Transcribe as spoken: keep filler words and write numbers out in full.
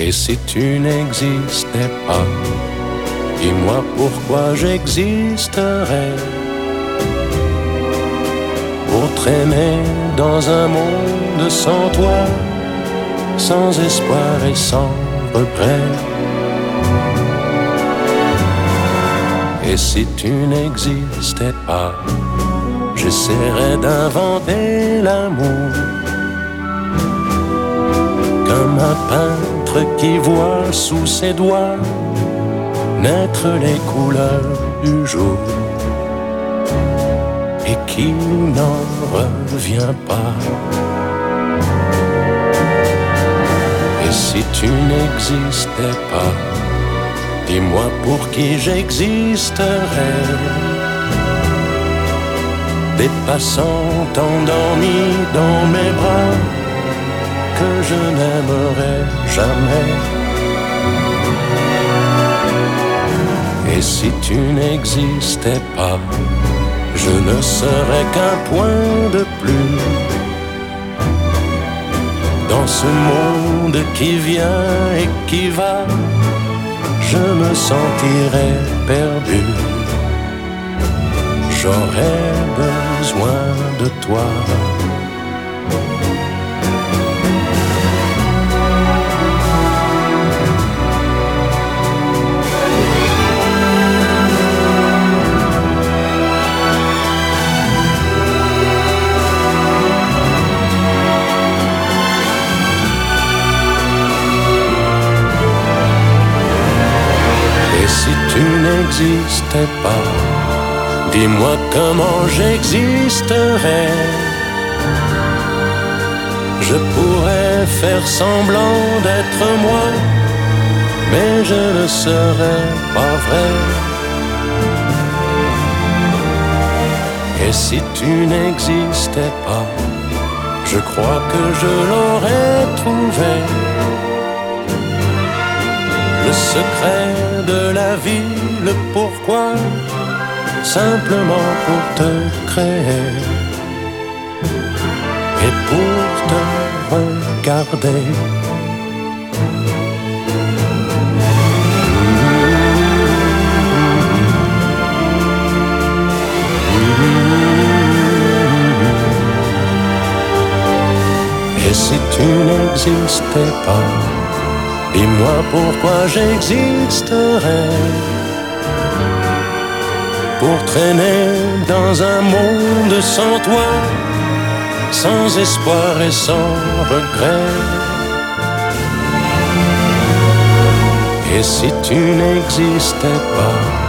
Et si tu n'existais pas, dis-moi pourquoi j'existerais. Pour traîner dans un monde sans toi, sans espoir et sans regret. Et si tu n'existais pas, j'essaierais d'inventer l'amour, comme un peintre qui voit sous ses doigts naître les couleurs du jour et qui n'en revient pas. Et si tu n'existais pas, dis-moi pour qui j'existerais. Des passants endormis dans mes bras que je n'aimerais jamais. Et si tu n'existais pas, je ne serais qu'un point de plus dans ce monde qui vient et qui va. Je me sentirais perdu. J'aurais besoin de toi. Et si tu n'existais pas, dis-moi comment j'existerais. Je pourrais faire semblant d'être moi, mais je ne serais pas vrai. Et si tu n'existais pas, je crois que je l'aurais trouvé. Le secret de la vie, le pourquoi, simplement pour te créer et pour te regarder. Et si tu n'existais pas, dis-moi pourquoi j'existerais. Pour traîner dans un monde sans toi, sans espoir et sans regret. Et si tu n'existais pas,